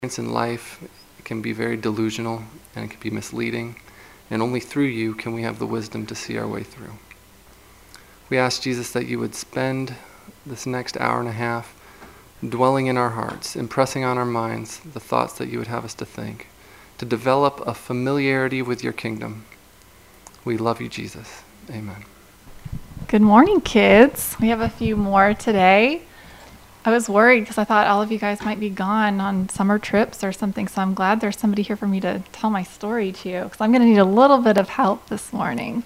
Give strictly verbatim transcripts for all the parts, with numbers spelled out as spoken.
In life, it can be very delusional and it can be misleading, and only through you can we have the wisdom to see our way through. We ask, Jesus, that you would spend this next hour and a half dwelling in our hearts, impressing on our minds the thoughts that you would have us to think, to develop a familiarity with your kingdom. We love you, Jesus. Amen. Good morning, kids. We have a few more today. I was worried because I thought all of you guys might be gone on summer trips or something, so I'm glad there's somebody here for me to tell my story to, because I'm going to need a little bit of help this morning.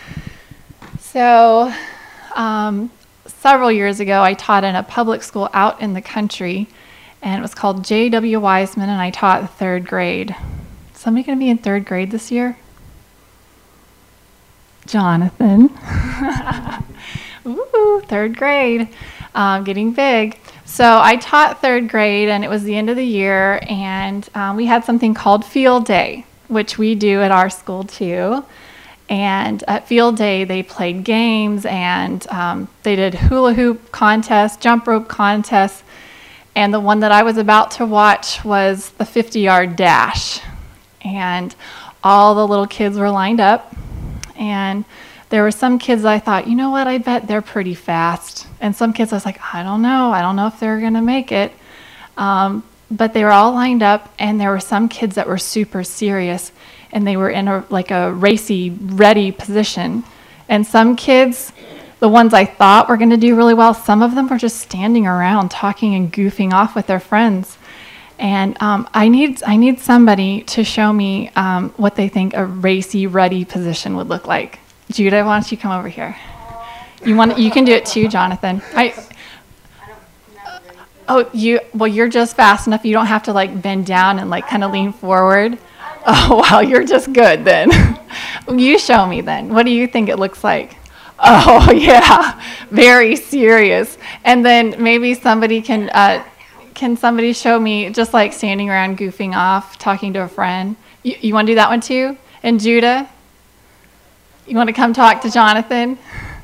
So, um, several years ago, I taught in a public school out in the country, and it was called J W Wiseman, and I taught third grade. Somebody going to be in third grade this year? Jonathan. Ooh, third grade. Um, getting big. So I taught third grade, and it was the end of the year, and um, we had something called Field Day, which we do at our school too. And at Field Day, they played games, and um, they did hula hoop contests, jump rope contests, and the one that I was about to watch was the fifty-yard dash. And all the little kids were lined up, and there were some kids I thought, you know what, I bet they're pretty fast. And some kids I was like, I don't know. I don't know if they're going to make it. Um, but they were all lined up, and there were some kids that were super serious, and they were in a like a racy, ready position. And some kids, the ones I thought were going to do really well, some of them were just standing around talking and goofing off with their friends. And um, I need I need somebody to show me um, what they think a racy, ready position would look like. Judah, why don't you come over here? You want you can do it too, Jonathan. I. Oh, you. Well, you're just fast enough. You don't have to like bend down and like kind of lean forward. Oh, wow, you're just good then. You show me then. What do you think it looks like? Oh, yeah, very serious. And then maybe somebody can uh, can somebody show me just like standing around goofing off, talking to a friend. You, you want to do that one too? And Judah? You want to come talk to Jonathan?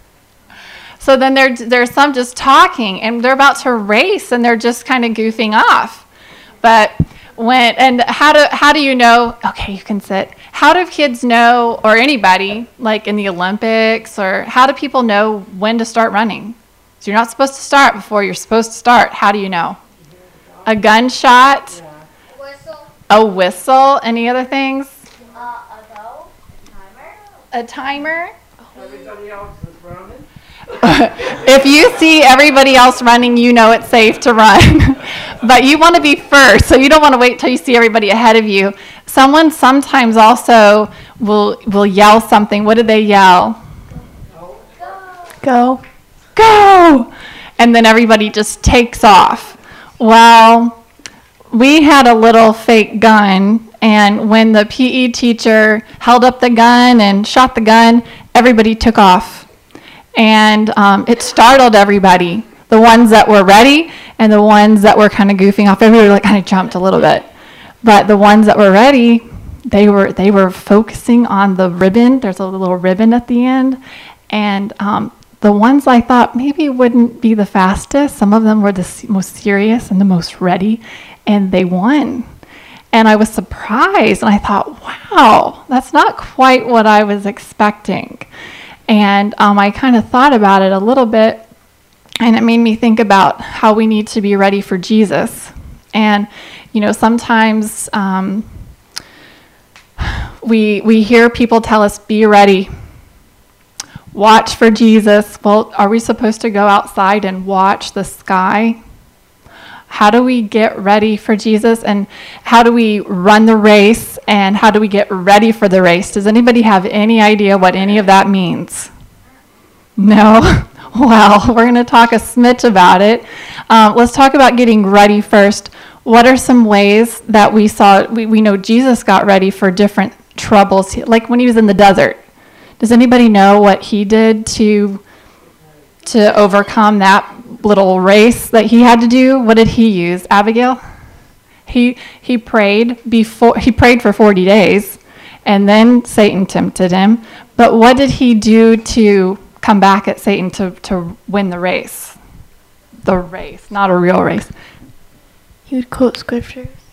So then there, there's some just talking, and they're about to race, and they're just kind of goofing off. But when, and how do how do you know, okay, you can sit. How do kids know, or anybody, like in the Olympics, or how do people know when to start running? So you're not supposed to start before you're supposed to start. How do you know? A gunshot? A whistle. A whistle? Any other things? Uh, a go. Timer. A timer? Everybody else is running. If you see everybody else running, you know it's safe to run. But you want to be first, so you don't want to wait till you see everybody ahead of you. Someone sometimes also will will yell something. What did they yell? Go. Go. Go! And then everybody just takes off. Well, we had a little fake gun, and when the P E teacher held up the gun and shot the gun, everybody took off. And um, it startled everybody, the ones that were ready and the ones that were kind of goofing off. Everybody like kind of jumped a little bit. But the ones that were ready, they were they were focusing on the ribbon. There's a little ribbon at the end. And um, the ones I thought maybe wouldn't be the fastest, some of them were the s- most serious and the most ready, and they won. And I was surprised, and I thought, wow, that's not quite what I was expecting. And um, I kind of thought about it a little bit, and it made me think about how we need to be ready for Jesus. And, you know, sometimes um, we we hear people tell us, be ready, watch for Jesus. Well, are we supposed to go outside and watch the sky? How do we get ready for Jesus, and how do we run the race, and how do we get ready for the race? Does anybody have any idea what any of that means? No? Well, we're going to talk a smidge about it. Um, let's talk about getting ready first. What are some ways that we saw, we, we know Jesus got ready for different troubles, like when he was in the desert. Does anybody know what he did to to overcome that little race that he had to do? What did he use? Abigail? He he prayed before he prayed for forty days, and then Satan tempted him. But what did he do to come back at Satan to, to win the race? The race, not a real race. He would quote scriptures.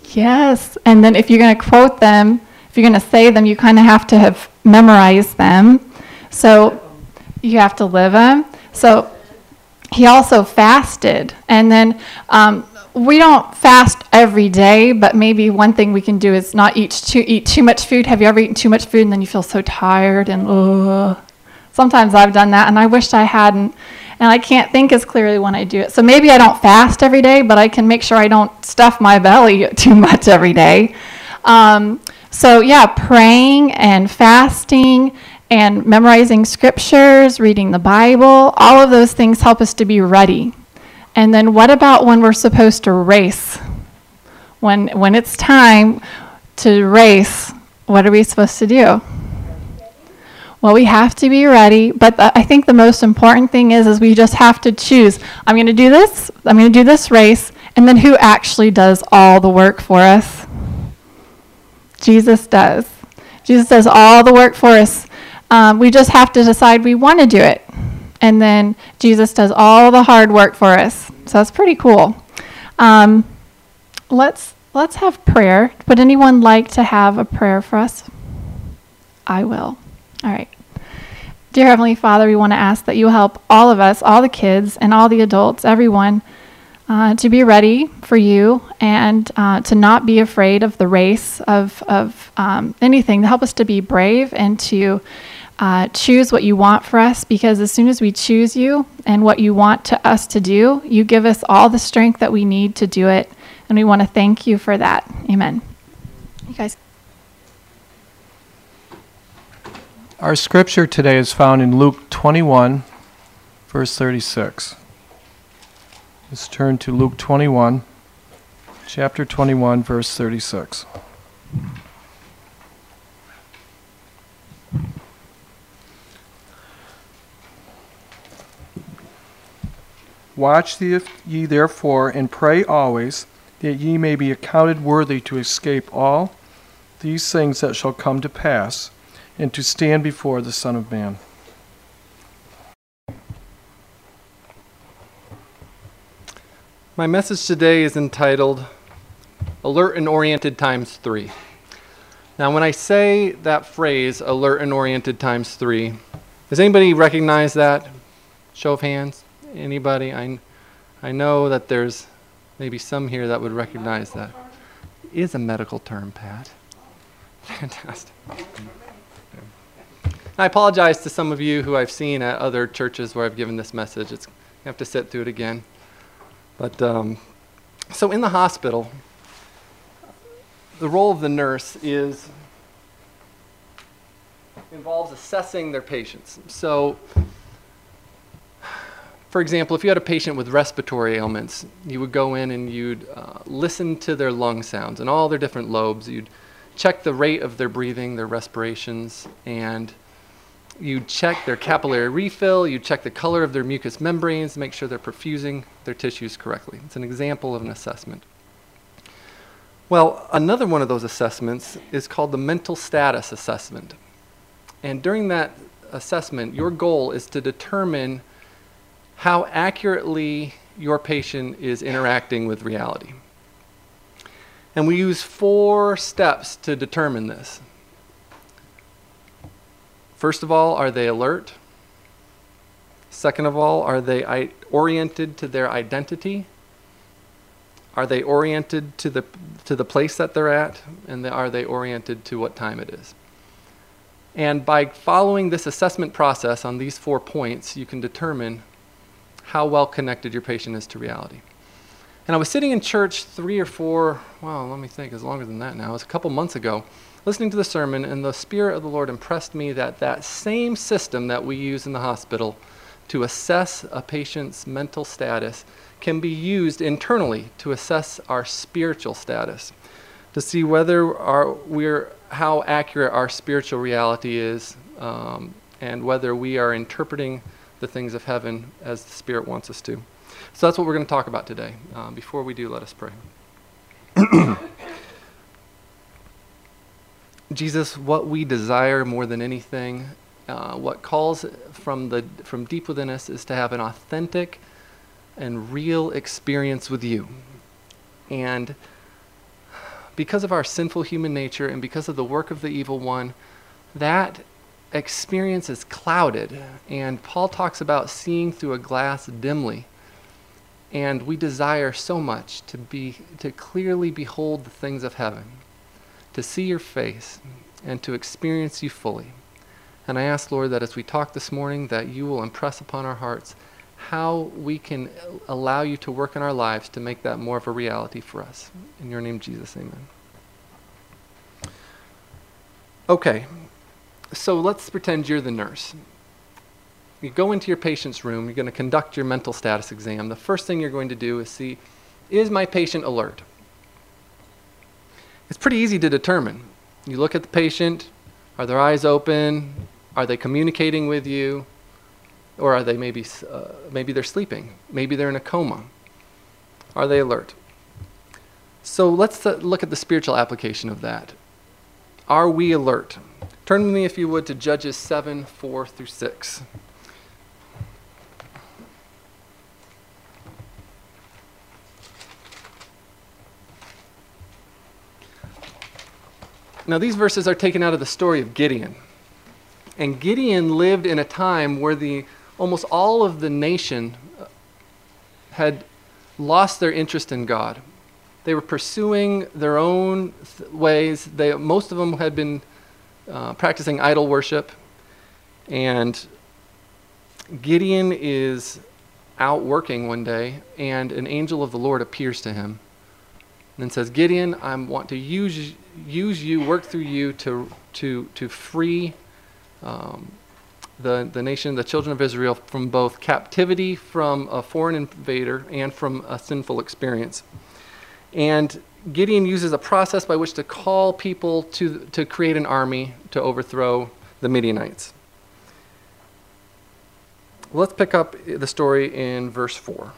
Yes. And then if you're going to quote them, if you're going to say them, you kind of have to have memorized them. So you have to live them. So he also fasted. And then um, we don't fast every day, but maybe one thing we can do is not eat too, eat too much food. Have you ever eaten too much food and then you feel so tired and ugh? Sometimes I've done that, and I wished I hadn't. And I can't think as clearly when I do it. So maybe I don't fast every day, but I can make sure I don't stuff my belly too much every day. Um, so yeah, praying and fasting and memorizing scriptures, reading the Bible, all of those things help us to be ready. And then what about when we're supposed to race? When, when it's time to race, what are we supposed to do? Well, we have to be ready, but the, I think the most important thing is, is we just have to choose. I'm going to do this, I'm going to do this race, and then who actually does all the work for us? Jesus does. Jesus does all the work for us. Um, we just have to decide we want to do it, and then Jesus does all the hard work for us. So that's pretty cool. Um, let's let's have prayer. Would anyone like to have a prayer for us? I will. All right. Dear Heavenly Father, we want to ask that you help all of us, all the kids and all the adults, everyone, uh, to be ready for you and uh, to not be afraid of the race of, of um, anything. Help us to be brave and to uh, choose what you want for us, because as soon as we choose you and what you want to us to do, you give us all the strength that we need to do it. And we want to thank you for that. Amen. You guys. Our scripture today is found in Luke twenty-one, verse thirty-six. Let's turn to Luke twenty-one, chapter twenty-one, verse thirty-six. Watch ye therefore, and pray always, that ye may be accounted worthy to escape all these things that shall come to pass, and to stand before the Son of Man. My message today is entitled Alert and Oriented times three. Now, when I say that phrase, alert and oriented times three, does anybody recognize that? Show of hands. Anybody? I, I know that there's maybe some here that would recognize that. It is a medical term, Pat. Fantastic. I apologize to some of you who I've seen at other churches where I've given this message. It's, you have to sit through it again. But um, so in the hospital, the role of the nurse is involves assessing their patients. So, for example, if you had a patient with respiratory ailments, you would go in and you'd uh, listen to their lung sounds and all their different lobes. You'd check the rate of their breathing, their respirations, and you check their capillary refill, you check the color of their mucous membranes, make sure they're perfusing their tissues correctly. It's an example of an assessment. Well, another one of those assessments is called the mental status assessment. And during that assessment, your goal is to determine how accurately your patient is interacting with reality. And we use four steps to determine this. First of all, are they alert? Second of all, are they I- oriented to their identity? Are they oriented to the to the place that they're at? And the, are they oriented to what time it is? And by following this assessment process on these four points, you can determine how well connected your patient is to reality. And I was sitting in church three or four, well, let me think, it's longer than that now. It was a couple months ago, listening to the sermon, and the Spirit of the Lord impressed me that that same system that we use in the hospital to assess a patient's mental status can be used internally to assess our spiritual status, to see whether our, we're, how accurate our spiritual reality is, um, and whether we are interpreting the things of heaven as the Spirit wants us to. So that's what we're going to talk about today. Uh, before we do, let us pray. Jesus, what we desire more than anything, uh, what calls from the from deep within us, is to have an authentic and real experience with you. And because of our sinful human nature and because of the work of the evil one, that experience is clouded. And Paul talks about seeing through a glass dimly. And we desire so much to be, to clearly behold the things of heaven, to see your face, and to experience you fully. And I ask, Lord, that as we talk this morning, that you will impress upon our hearts how we can allow you to work in our lives to make that more of a reality for us. In your name, Jesus, amen. Okay, so let's pretend you're the nurse. You go into your patient's room, you're going to conduct your mental status exam. The first thing you're going to do is see, is my patient alert? It's pretty easy to determine. You look at the patient, are their eyes open? Are they communicating with you? Or are they maybe, uh, maybe they're sleeping? Maybe they're in a coma. Are they alert? So let's uh, look at the spiritual application of that. Are we alert? Turn with me, if you would, to Judges seven, four through six. Now, these verses are taken out of the story of Gideon. And Gideon lived in a time where the almost all of the nation had lost their interest in God. They were pursuing their own th- ways. They, most of them had been uh, practicing idol worship. And Gideon is out working one day, and an angel of the Lord appears to him and says, Gideon, I want to use use you, work through you to to to free um, the the nation, the children of Israel, from both captivity from a foreign invader and from a sinful experience. And Gideon uses a process by which to call people to to create an army to overthrow the Midianites. Let's pick up the story in verse four.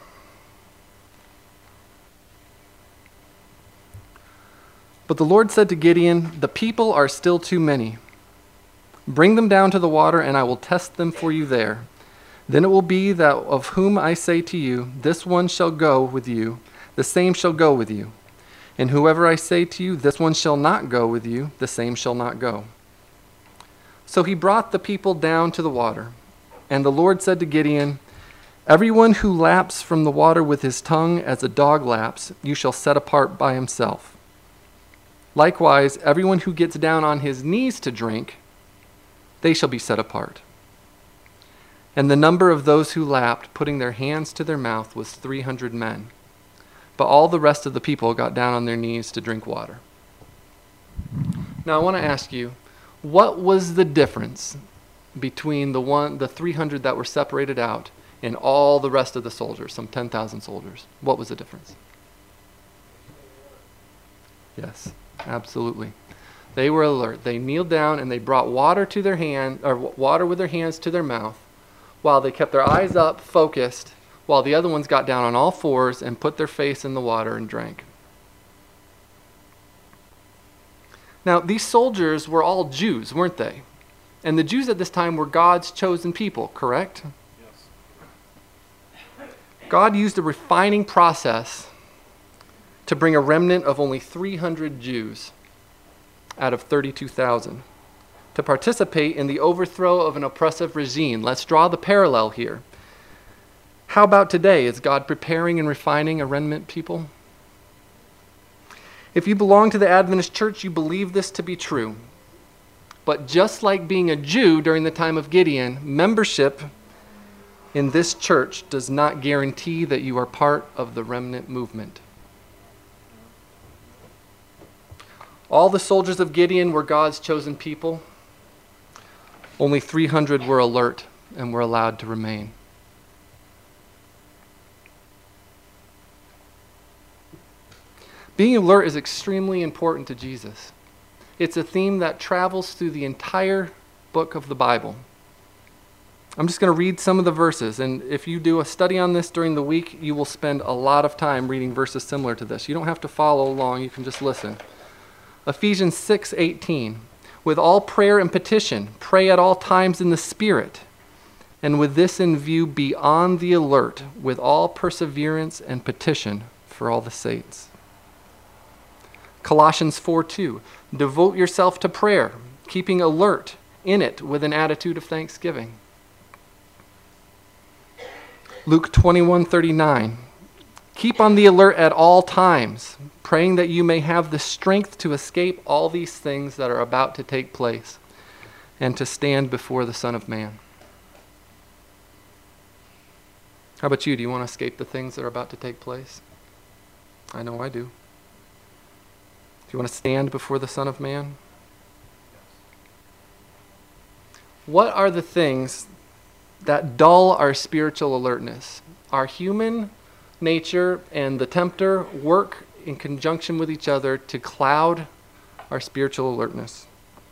But the Lord said to Gideon, the people are still too many. Bring them down to the water, and I will test them for you there. Then it will be that of whom I say to you, this one shall go with you, the same shall go with you. And whoever I say to you, this one shall not go with you, the same shall not go. So he brought the people down to the water. And the Lord said to Gideon, everyone who laps from the water with his tongue as a dog laps, you shall set apart by himself. Likewise, everyone who gets down on his knees to drink, they shall be set apart. And the number of those who lapped, putting their hands to their mouth, was three hundred men. But all the rest of the people got down on their knees to drink water. Now I want to ask you, what was the difference between the one, the three hundred that were separated out and all the rest of the soldiers, some ten thousand soldiers? What was the difference? Yes. Absolutely. They were alert. They kneeled down and they brought water to their hand, or water with their hands to their mouth, while they kept their eyes up, focused, while the other ones got down on all fours and put their face in the water and drank. Now, these soldiers were all Jews, weren't they? And the Jews at this time were God's chosen people, correct? Yes. God used a refining process to bring a remnant of only three hundred Jews out of thirty-two thousand to participate in the overthrow of an oppressive regime. Let's draw the parallel here. How about today? Is God preparing and refining a remnant people? If you belong to the Adventist church, you believe this to be true. But just like being a Jew during the time of Gideon, membership in this church does not guarantee that you are part of the remnant movement. All the soldiers of Gideon were God's chosen people. Only three hundred were alert and were allowed to remain. Being alert is extremely important to Jesus. It's a theme that travels through the entire book of the Bible. I'm just going to read some of the verses, and if you do a study on this during the week, you will spend a lot of time reading verses similar to this. You don't have to follow along, you can just listen. Ephesians six eighteen, with all prayer and petition, pray at all times in the Spirit, and with this in view, be on the alert with all perseverance and petition for all the saints. Colossians four two, devote yourself to prayer, keeping alert in it with an attitude of thanksgiving. Luke twenty-one thirty-nine, keep on the alert at all times, praying that you may have the strength to escape all these things that are about to take place and to stand before the Son of Man. How about you? Do you want to escape the things that are about to take place? I know I do. Do you want to stand before the Son of Man? What are the things that dull our spiritual alertness? Our human nature and the tempter work in conjunction with each other to cloud our spiritual alertness.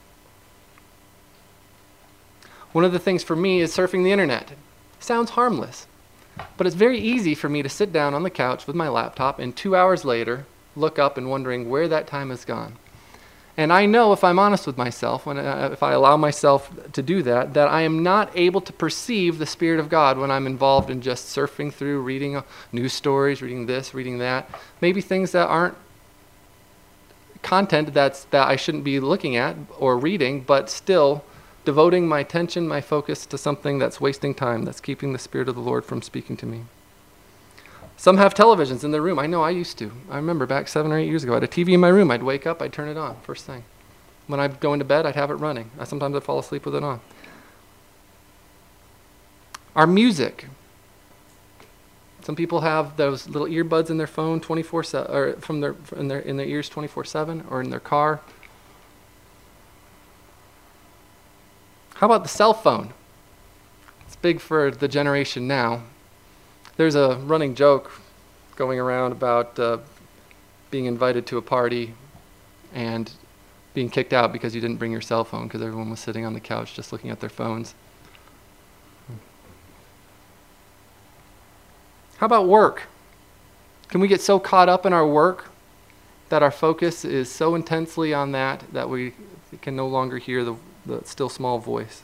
One of the things for me is surfing the internet. Sounds harmless, but it's very easy for me to sit down on the couch with my laptop and two hours later look up and wondering where that time has gone. And I know, if I'm honest with myself, when uh, if I allow myself to do that, that I am not able to perceive the Spirit of God when I'm involved in just surfing through, reading uh, news stories, reading this, reading that. Maybe things that aren't content that's, that I shouldn't be looking at or reading, but still devoting my attention, my focus to something that's wasting time, that's keeping the Spirit of the Lord from speaking to me. Some have televisions in their room. I know I used to. I remember back seven or eight years ago, I had a T V in my room. I'd wake up, I'd turn it on first thing. When I'd go into bed, I'd have it running. I, sometimes I'd fall asleep with it on. Our music. Some people have those little earbuds in their phone twenty-four seven, or from their in their in their ears twenty-four seven, or in their car. How about the cell phone? It's big for the generation now. There's a running joke going around about uh, being invited to a party and being kicked out because you didn't bring your cell phone because everyone was sitting on the couch just looking at their phones. How about work? Can we get so caught up in our work that our focus is so intensely on that that we can no longer hear the, the still small voice?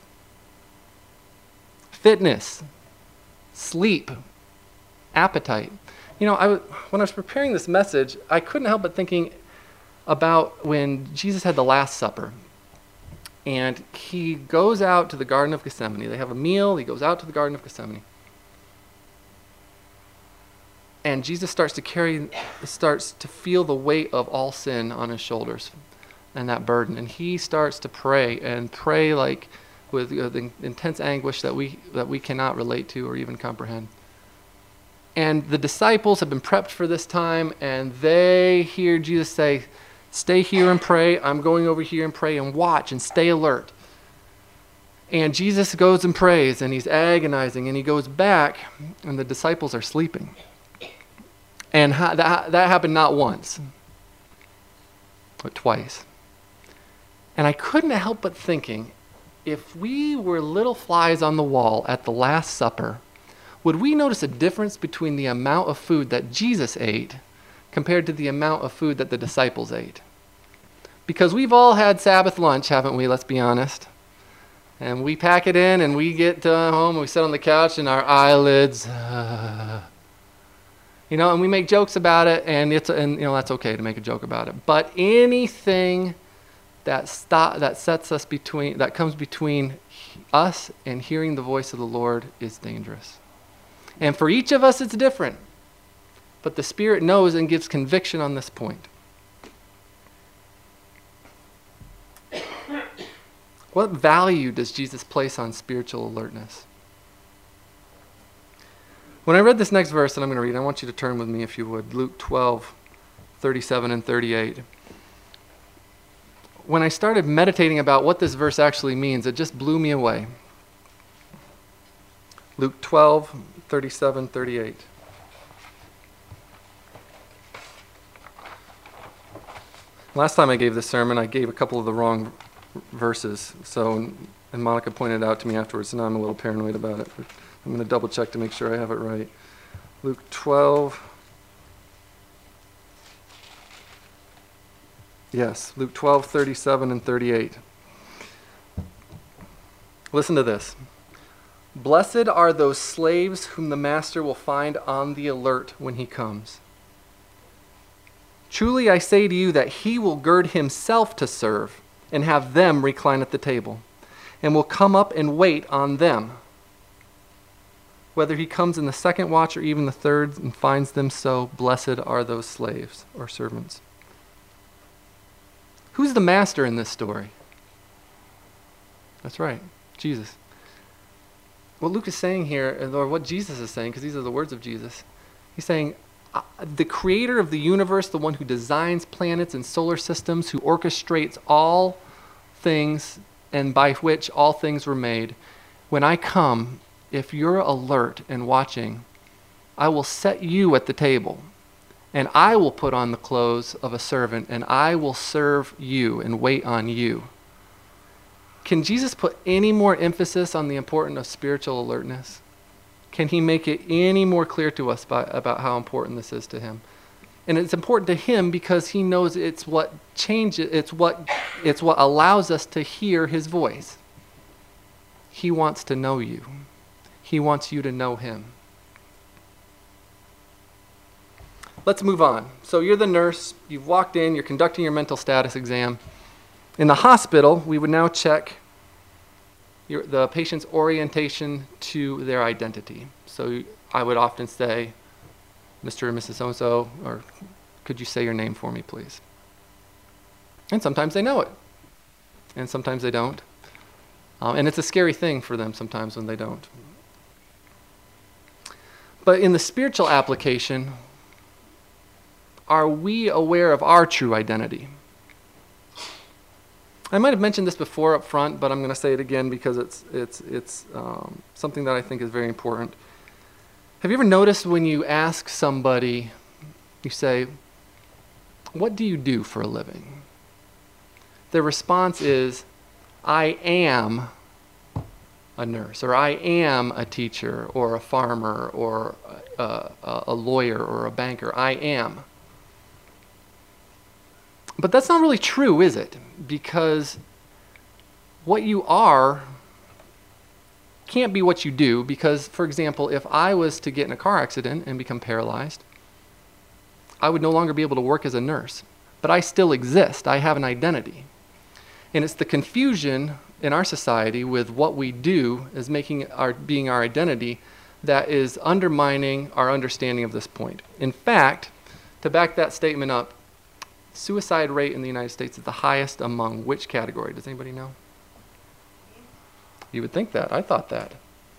Fitness, sleep, appetite. You know, I w- when I was preparing this message, I couldn't help but thinking about when Jesus had the Last Supper. And he goes out to the Garden of Gethsemane. They have a meal. He goes out to the Garden of Gethsemane. And Jesus starts to carry, starts to feel the weight of all sin on his shoulders and that burden. And he starts to pray and pray like with uh, the intense anguish that we that we cannot relate to or even comprehend. And the disciples have been prepped for this time, and they hear Jesus say, stay here and pray. I'm going over here and pray, and watch and stay alert. And Jesus goes and prays, and he's agonizing, and he goes back, and the disciples are sleeping. And ha- that, that happened not once, but twice. And I couldn't help but thinking, if we were little flies on the wall at the Last Supper, would we notice a difference between the amount of food that Jesus ate compared to the amount of food that the disciples ate? Because we've all had Sabbath lunch, haven't we? Let's be honest. And we pack it in and we get uh, home and we sit on the couch and our eyelids, uh, you know, and we make jokes about it, and it's and you know that's okay to make a joke about it. But anything that stop that sets us between that comes between us and hearing the voice of the Lord is dangerous. And for each of us, it's different. But the Spirit knows and gives conviction on this point. What value does Jesus place on spiritual alertness? When I read this next verse that I'm going to read, I want you to turn with me, if you would. Luke twelve, thirty-seven and thirty-eight. When I started meditating about what this verse actually means, it just blew me away. Luke twelve, thirty-seven, thirty-eight. Last time I gave this sermon, I gave a couple of the wrong verses. So, and Monica pointed it out to me afterwards, so now I'm a little paranoid about it. I'm going to double check to make sure I have it right. Luke twelve. Yes, Luke twelve, thirty-seven and thirty-eight. Listen to this. Blessed are those slaves whom the master will find on the alert when he comes. Truly I say to you that he will gird himself to serve and have them recline at the table, and will come up and wait on them. Whether he comes in the second watch or even the third and finds them so, blessed are those slaves or servants. Who's the master in this story? That's right, Jesus. What Luke is saying here, or what Jesus is saying, because these are the words of Jesus, he's saying, uh, the creator of the universe, the one who designs planets and solar systems, who orchestrates all things and by which all things were made, when I come, if you're alert and watching, I will set you at the table, and I will put on the clothes of a servant, and I will serve you and wait on you. Can Jesus put any more emphasis on the importance of spiritual alertness? Can he make it any more clear to us by, about how important this is to him? And it's important to him because he knows it's what changes, it's what, it's what allows us to hear his voice. He wants to know you. He wants you to know him. Let's move on. So you're the nurse, you've walked in, you're conducting your mental status exam. In the hospital, we would now check your, the patient's orientation to their identity. So I would often say, Mister or Missus So-and-so, or could you say your name for me, please? And sometimes they know it, and sometimes they don't. Um, and it's a scary thing for them sometimes when they don't. But in the spiritual application, are we aware of our true identity? I might have mentioned this before up front, but I'm going to say it again because it's, it's, it's um, something that I think is very important. Have you ever noticed when you ask somebody, you say, what do you do for a living? Their response is, I am a nurse, or I am a teacher, or a farmer, or a, a, a lawyer, or a banker. I am. But that's not really true, is it? Because what you are can't be what you do, because, for example, if I was to get in a car accident and become paralyzed, I would no longer be able to work as a nurse. But I still exist. I have an identity. And it's the confusion in our society with what we do as making our being our identity that is undermining our understanding of this point. In fact, to back that statement up, suicide rate in the United States is the highest among which category? Does anybody know? You would think that. I thought that.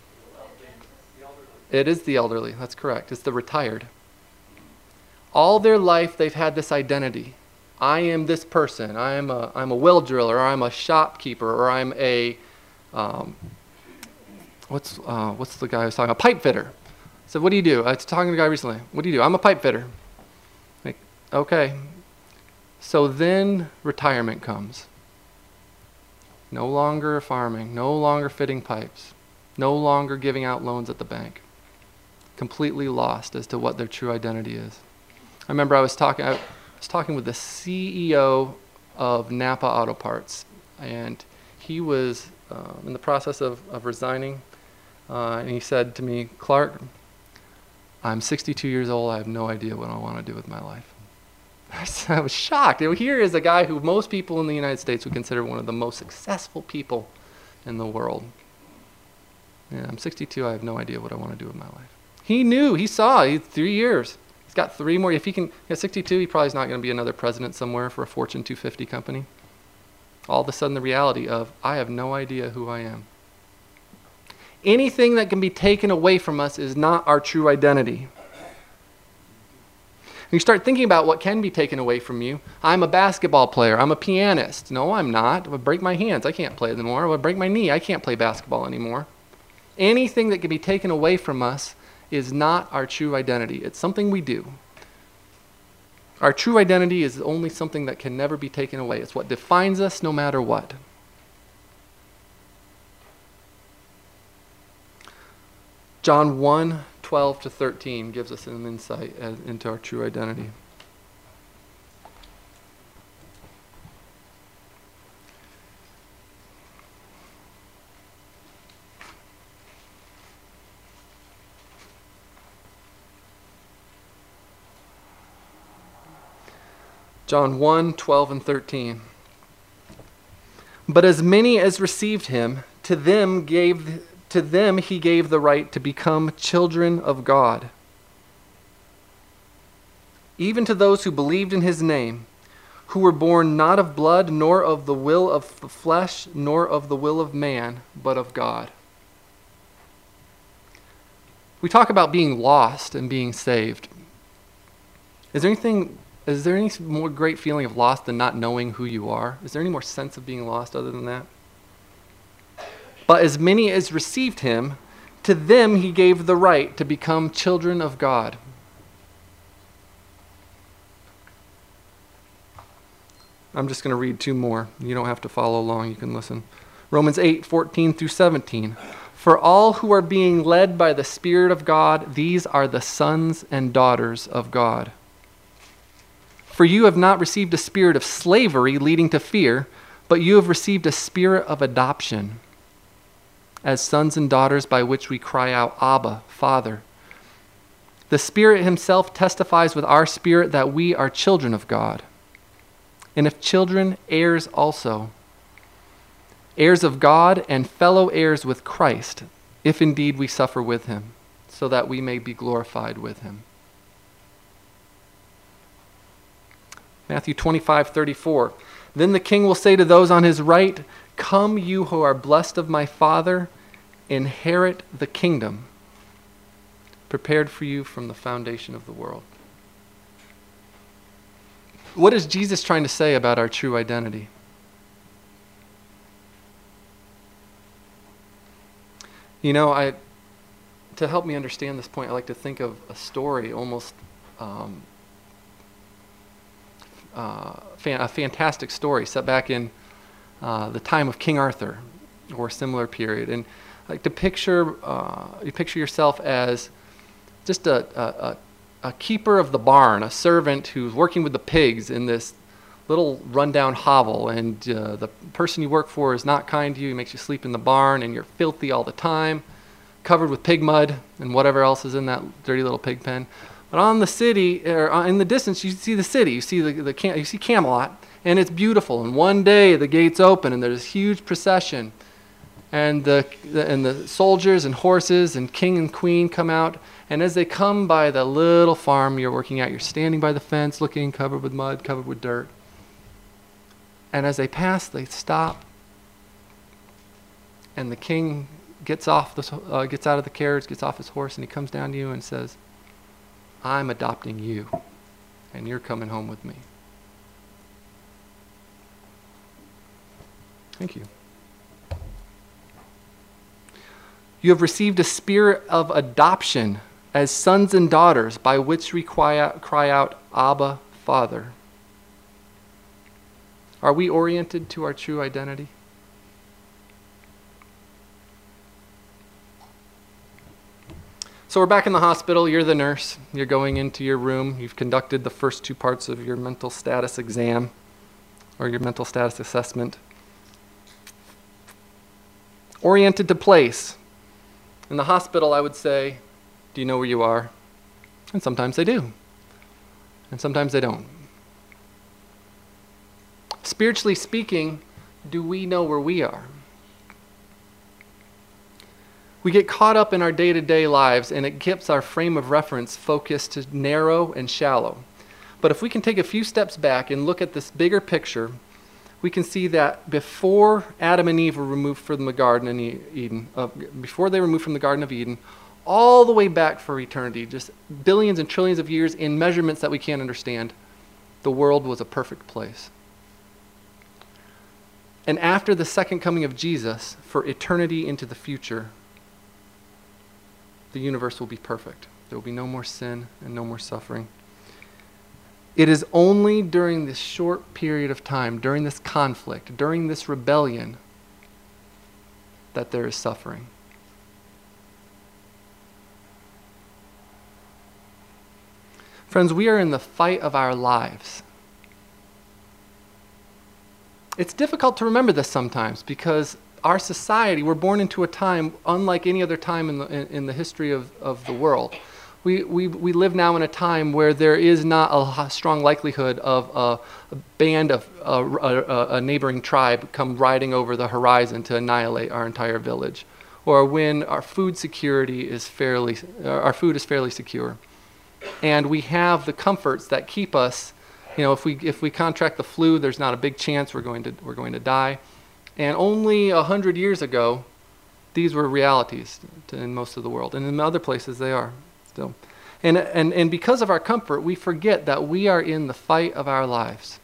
It is the elderly. That's correct. It's the retired. All their life they've had this identity. I am this person. I am a, I'm a well driller, or I'm a shopkeeper, or I'm a, um, what's, uh, what's the guy I was talking about? A pipe fitter. So what do you do? I was talking to a guy recently. What do you do? I'm a pipe fitter. Like, okay. So then retirement comes. No longer farming, no longer fitting pipes, no longer giving out loans at the bank. Completely lost as to what their true identity is. I remember I was talking, I was talking with the C E O of Napa Auto Parts, and he was uh, in the process of, of resigning, uh, and he said to me, Clark, I'm sixty-two years old, I have no idea what I want to do with my life. I was shocked. Here is a guy who most people in the United States would consider one of the most successful people in the world. Yeah, I'm sixty-two. I have no idea what I want to do with my life. He knew. He saw. He three years. He's got three more. If he can, at sixty-two, he probably is not going to be another president somewhere for a Fortune two fifty company. All of a sudden, the reality of, I have no idea who I am. Anything that can be taken away from us is not our true identity. You start thinking about what can be taken away from you. I'm a basketball player. I'm a pianist. No, I'm not. I would break my hands. I can't play anymore. I would break my knee. I can't play basketball anymore. Anything that can be taken away from us is not our true identity. It's something we do. Our true identity is only something that can never be taken away. It's what defines us no matter what. John one, twelve to thirteen gives us an insight as, into our true identity. John one, twelve, and thirteen. But as many as received him, to them gave to them he gave the right to become children of God, even to those who believed in his name, who were born not of blood, nor of the will of the flesh, nor of the will of man, but of God. We talk about being lost and being saved. Is there anything, is there any more great feeling of lost than not knowing who you are? Is there any more sense of being lost other than that? But as many as received him, to them he gave the right to become children of God. I'm just going to read two more. You don't have to follow along. You can listen. Romans eight, fourteen through seventeen. For all who are being led by the Spirit of God, these are the sons and daughters of God. For you have not received a spirit of slavery leading to fear, but you have received a spirit of adoption, as sons and daughters, by which we cry out, Abba, Father. The Spirit himself testifies with our spirit that we are children of God. And if children, heirs also, heirs of God and fellow heirs with Christ, if indeed we suffer with him, so that we may be glorified with him. Matthew twenty-five, thirty-four. Then the king will say to those on his right, Come, you who are blessed of my Father, inherit the kingdom prepared for you from the foundation of the world. What is Jesus trying to say about our true identity? You know, I to help me understand this point, I like to think of a story, almost um, uh, fan, a fantastic story set back in uh, the time of King Arthur, or a similar period. And I like to picture uh, you picture yourself as just a, a, a keeper of the barn, a servant who's working with the pigs in this little rundown hovel, and uh, the person you work for is not kind to you. He makes you sleep in the barn, and you're filthy all the time, covered with pig mud and whatever else is in that dirty little pig pen. But on the city, or in the distance, you see the city. You see the, the Cam- you see Camelot, and it's beautiful. And one day the gates open, and there's this huge procession, and the, the and the soldiers and horses and king and queen come out. And as they come by the little farm you're working at, you're standing by the fence, looking, covered with mud, covered with dirt. And as they pass, they stop, and the king gets off the uh, gets out of the carriage, gets off his horse, and he comes down to you and says, "I'm adopting you, and you're coming home with me." Thank you. You have received a spirit of adoption as sons and daughters, by which we cry out, cry out, Abba, Father. Are we oriented to our true identity? So we're back in the hospital. You're the nurse. You're going into your room. You've conducted the first two parts of your mental status exam, or your mental status assessment. Oriented to place. In the hospital, I would say, do you know where you are? And sometimes they do. And sometimes they don't. Spiritually speaking, do we know where we are? We get caught up in our day-to-day lives, and it keeps our frame of reference focused to narrow and shallow. But if we can take a few steps back and look at this bigger picture, we can see that before Adam and Eve were removed from the Garden in Eden, uh, before they were removed from the Garden of Eden, all the way back for eternity, just billions and trillions of years in measurements that we can't understand, the world was a perfect place. And after the second coming of Jesus, for eternity into the future, the universe will be perfect. There will be no more sin and no more suffering. It is only during this short period of time, during this conflict, during this rebellion, that there is suffering. Friends, we are in the fight of our lives. It's difficult to remember this sometimes because our society, we're born into a time unlike any other time in the, in, in the history of, of the world. We, we, we live now in a time where there is not a h- strong likelihood of a, a band of a, a, a neighboring tribe come riding over the horizon to annihilate our entire village, or when our food security is fairly, our food is fairly secure. And we have the comforts that keep us, you know, if we, if we contract the flu, there's not a big chance we're going to, we're going to die. And only a hundred years ago, these were realities to, in most of the world. And in other places they are. So, and, and, and because of our comfort, we forget that we are in the fight of our lives.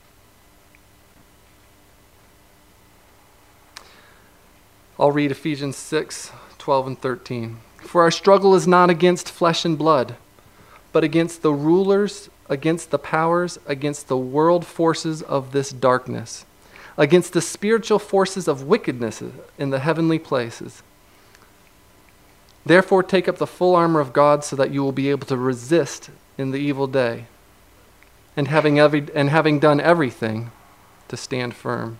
I'll read Ephesians six, twelve and thirteen. For our struggle is not against flesh and blood, but against the rulers, against the powers, against the world forces of this darkness, against the spiritual forces of wickedness in the heavenly places. Therefore, take up the full armor of God so that you will be able to resist in the evil day, and having, every, and having done everything, to stand firm.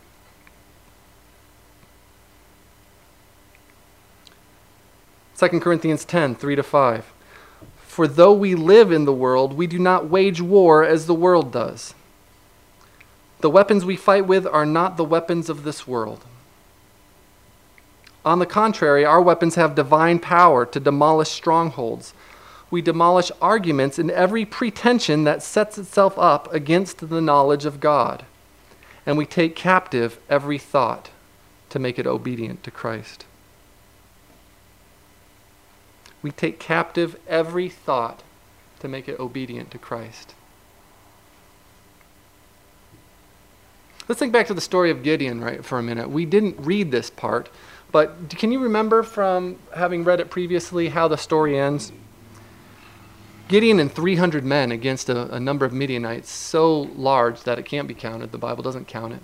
Second Corinthians ten, three to five. For though we live in the world, we do not wage war as the world does. The weapons we fight with are not the weapons of this world. On the contrary, our weapons have divine power to demolish strongholds. We demolish arguments and every pretension that sets itself up against the knowledge of God. And we take captive every thought to make it obedient to Christ. We take captive every thought to make it obedient to Christ. Let's think back to the story of Gideon, right, for a minute. We didn't read this part, but can you remember from having read it previously how the story ends? Gideon and three hundred men against a, a number of Midianites so large that it can't be counted. The Bible doesn't count it.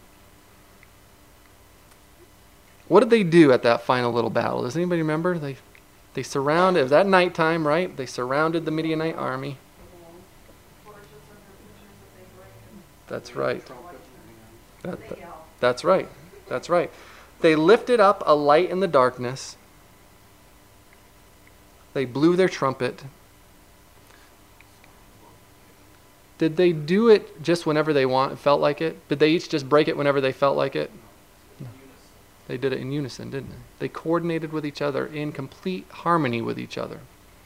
What did they do at that final little battle? Does anybody remember? They they surrounded, it was at nighttime, right? They surrounded the Midianite army. That's right. That, that, that's right. That's right. They lifted up a light in the darkness. They blew their trumpet. Did they do it just whenever they want, felt like it? Did they each just break it whenever they felt like it? No. They did it in unison, didn't they? They coordinated with each other in complete harmony with each other.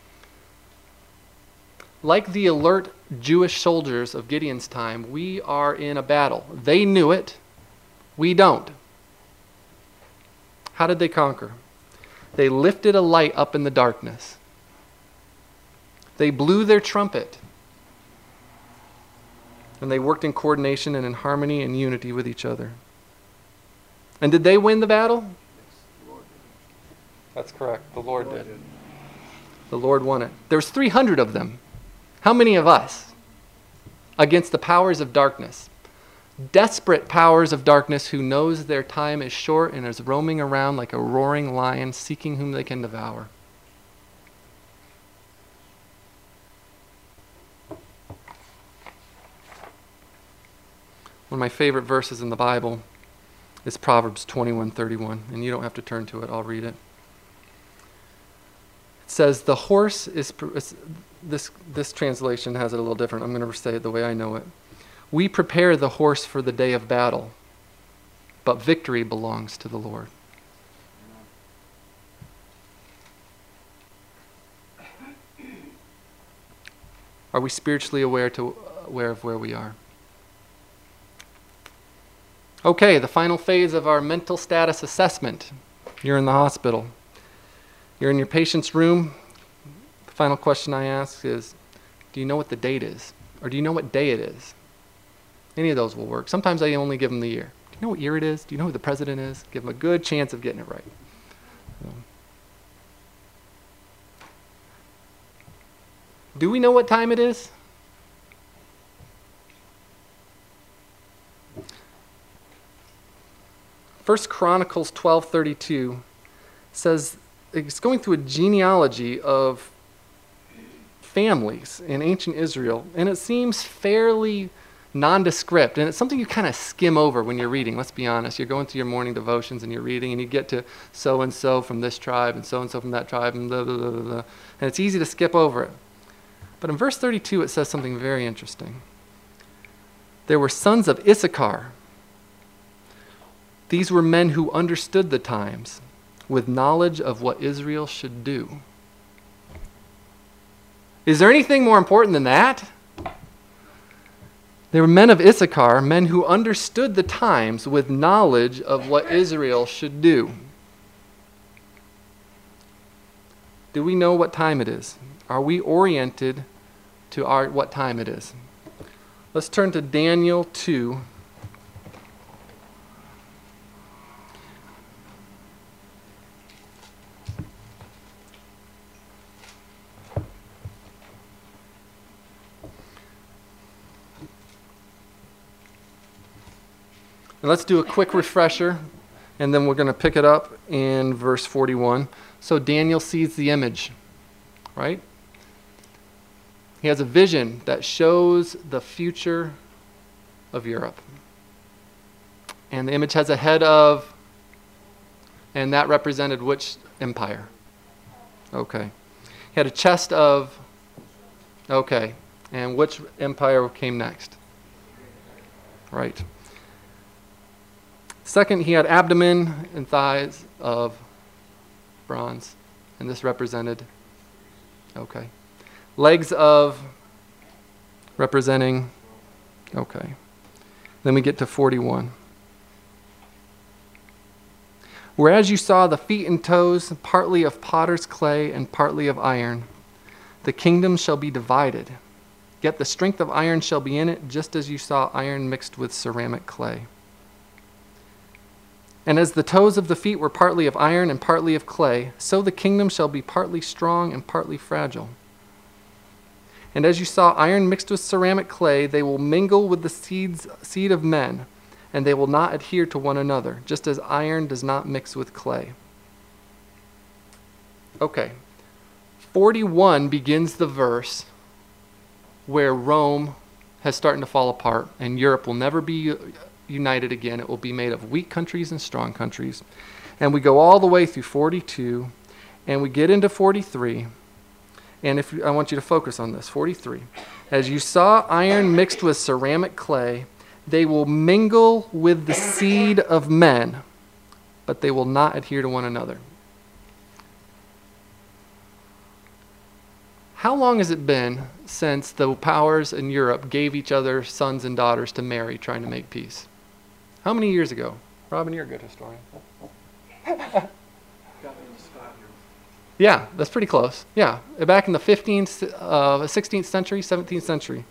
Like the alert Jewish soldiers of Gideon's time, we are in a battle. They knew it. We don't. How did they conquer? They lifted a light up in the darkness. They blew their trumpet. And they worked in coordination and in harmony and unity with each other. And did they win the battle? That's correct. The Lord did. The Lord won it. There was three hundred of them. How many of us? Against the powers of darkness. Desperate powers of darkness who knows their time is short and is roaming around like a roaring lion seeking whom they can devour. One of my favorite verses in the Bible is Proverbs twenty-one thirty-one, and you don't have to turn to it, I'll read it. It says, the horse is, this, this translation has it a little different. I'm going to say it the way I know it. We prepare the horse for the day of battle, but victory belongs to the Lord. Are we spiritually aware to aware of where we are? Okay, the final phase of our mental status assessment. You're in the hospital. You're in your patient's room. The final question I ask is, do you know what the date is? Or do you know what day it is? Any of those will work. Sometimes I only give them the year. Do you know what year it is? Do you know who the president is? Give them a good chance of getting it right. So. Do we know what time it is? First Chronicles twelve thirty-two says, it's going through a genealogy of families in ancient Israel, and it seems fairly nondescript, and it's something you kind of skim over when you're reading. Let's be honest. You're going through your morning devotions and you're reading, and you get to so-and-so from this tribe and so-and-so from that tribe, and blah, blah, blah, blah, blah. And it's easy to skip over it. But in verse thirty-two, it says something very interesting. There were sons of Issachar. These were men who understood the times, with knowledge of what Israel should do. Is there anything more important than that? They were men of Issachar, men who understood the times with knowledge of what Israel should do. Do we know what time it is? Are we oriented to our what time it is? Let's turn to Daniel two. And let's do a quick refresher, and then we're going to pick it up in verse forty-one. So Daniel sees the image, right? He has a vision that shows the future of Europe. And the image has a head of, and that represented which empire? Okay. He had a chest of, okay. And which empire came next? Right. Second, he had abdomen and thighs of bronze, and this represented, okay. Legs of, representing, okay. Then we get to forty-one. Whereas you saw the feet and toes, partly of potter's clay and partly of iron, the kingdom shall be divided. Yet the strength of iron shall be in it, just as you saw iron mixed with ceramic clay. And as the toes of the feet were partly of iron and partly of clay, so the kingdom shall be partly strong and partly fragile. And as you saw iron mixed with ceramic clay, they will mingle with the seeds, seed of men, and they will not adhere to one another, just as iron does not mix with clay. Okay. forty-one begins the verse where Rome has started to fall apart, and Europe will never be united again. It will be made of weak countries and strong countries. And we go all the way through forty-two, and we get into forty-three. And if I want you to focus on this, forty-three. As you saw iron mixed with ceramic clay, they will mingle with the seed of men, but they will not adhere to one another. How long has it been since the powers in Europe gave each other sons and daughters to marry, trying to make peace? How many years ago? Robin, you're a good historian. Yeah, that's pretty close. Yeah, back in the fifteenth, uh, sixteenth century, seventeenth century.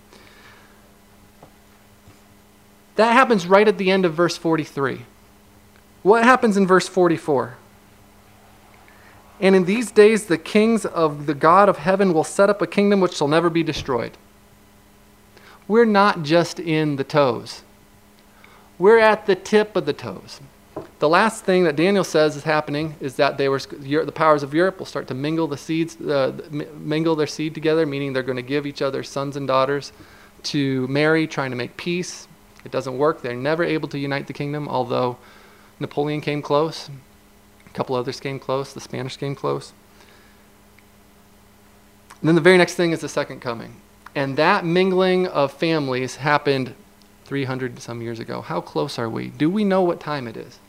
That happens right at the end of verse forty-three. What happens in verse forty-four? And in these days the kings of the God of heaven will set up a kingdom which shall never be destroyed. We're not just in the toes. We're at the tip of the toes. The last thing that Daniel says is happening is that they were the powers of Europe will start to mingle the seeds, uh, mingle their seed together, meaning they're going to give each other sons and daughters to marry, trying to make peace. It doesn't work. They're never able to unite the kingdom, although Napoleon came close. A couple others came close. The Spanish came close. And then the very next thing is the second coming. And that mingling of families happened three hundred some years ago. How close are we? Do we know what time it is?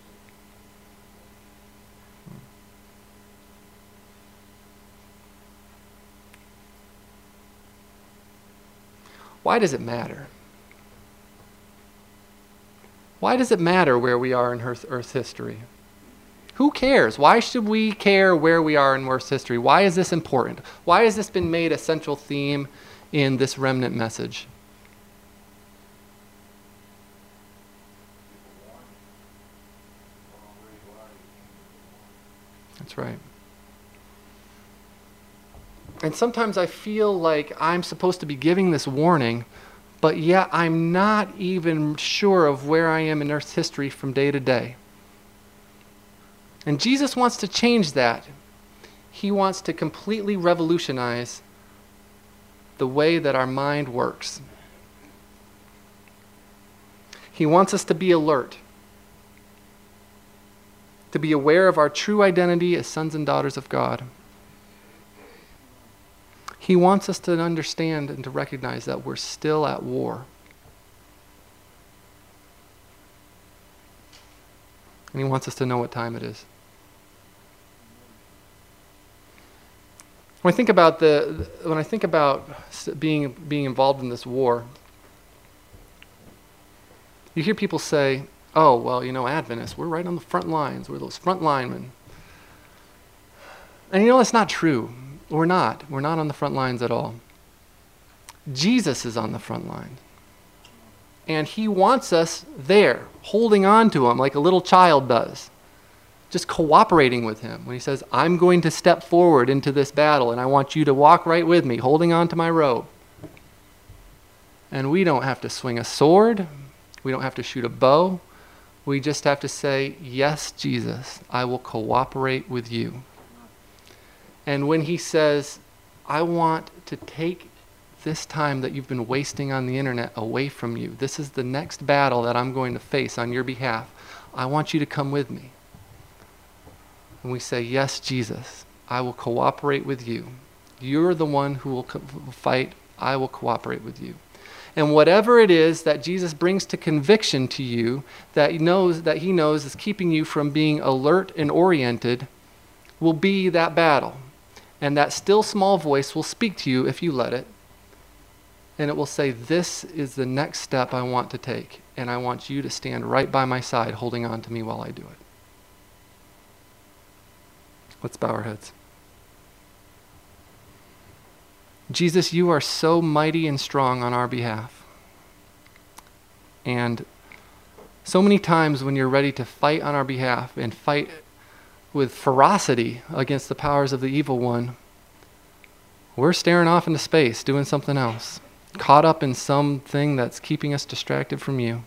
Why does it matter? Why does it matter where we are in Earth, Earth's history? Who cares? Why should we care where we are in Earth's history? Why is this important? Why has this been made a central theme in this remnant message? That's right. And sometimes I feel like I'm supposed to be giving this warning, but yet I'm not even sure of where I am in Earth's history from day to day. And Jesus wants to change that. He wants to completely revolutionize the way that our mind works. He wants us to be alert, to be aware of our true identity as sons and daughters of God. He wants us to understand and to recognize that we're still at war. And he wants us to know what time it is. When I think about the, when I think about being being involved in this war, you hear people say, "Oh, well, you know, Adventists, we're right on the front lines. We're those front linemen." And you know, that's not true. We're not. We're not on the front lines at all. Jesus is on the front line. And he wants us there, holding on to him like a little child does. Just cooperating with him when he says, I'm going to step forward into this battle and I want you to walk right with me, holding on to my robe. And we don't have to swing a sword. We don't have to shoot a bow. We just have to say, yes, Jesus, I will cooperate with you. And when he says, I want to take this time that you've been wasting on the internet away from you. This is the next battle that I'm going to face on your behalf. I want you to come with me. And we say, yes, Jesus, I will cooperate with you. You're the one who will co- fight. I will cooperate with you. And whatever it is that Jesus brings to conviction to you that he knows, that he knows is keeping you from being alert and oriented will be that battle. And that still small voice will speak to you if you let it. And it will say, this is the next step I want to take. And I want you to stand right by my side holding on to me while I do it. Let's bow our heads. Jesus, you are so mighty and strong on our behalf. And so many times when you're ready to fight on our behalf and fight with ferocity against the powers of the evil one, we're staring off into space doing something else, caught up in something that's keeping us distracted from you.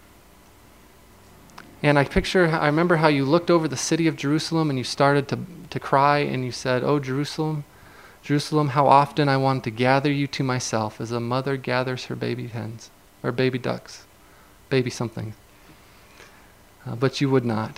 And I picture, I remember how you looked over the city of Jerusalem and you started to, to cry and you said, oh, Jerusalem, Jerusalem, how often I wanted to gather you to myself as a mother gathers her baby hens, or baby ducks, baby something. Uh, but you would not.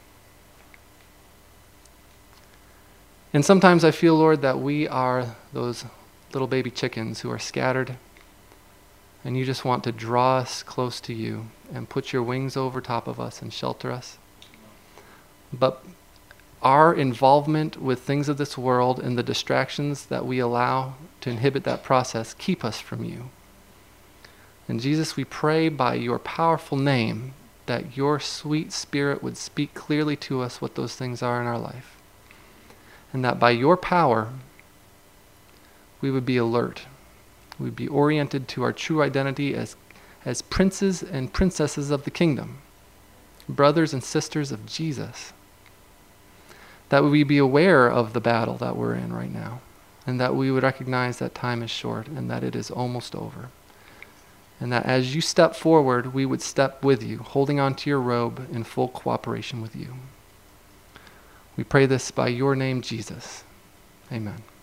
And sometimes I feel, Lord, that we are those little baby chickens who are scattered, and you just want to draw us close to you and put your wings over top of us and shelter us. But our involvement with things of this world and the distractions that we allow to inhibit that process keep us from you. And Jesus, we pray by your powerful name that your sweet Spirit would speak clearly to us what those things are in our life. And that by your power, we would be alert. We'd be oriented to our true identity as, as princes and princesses of the kingdom, brothers and sisters of Jesus. That we be aware of the battle that we're in right now, and that we would recognize that time is short and that it is almost over. And that as you step forward, we would step with you, holding on to your robe in full cooperation with you. We pray this by your name, Jesus. Amen.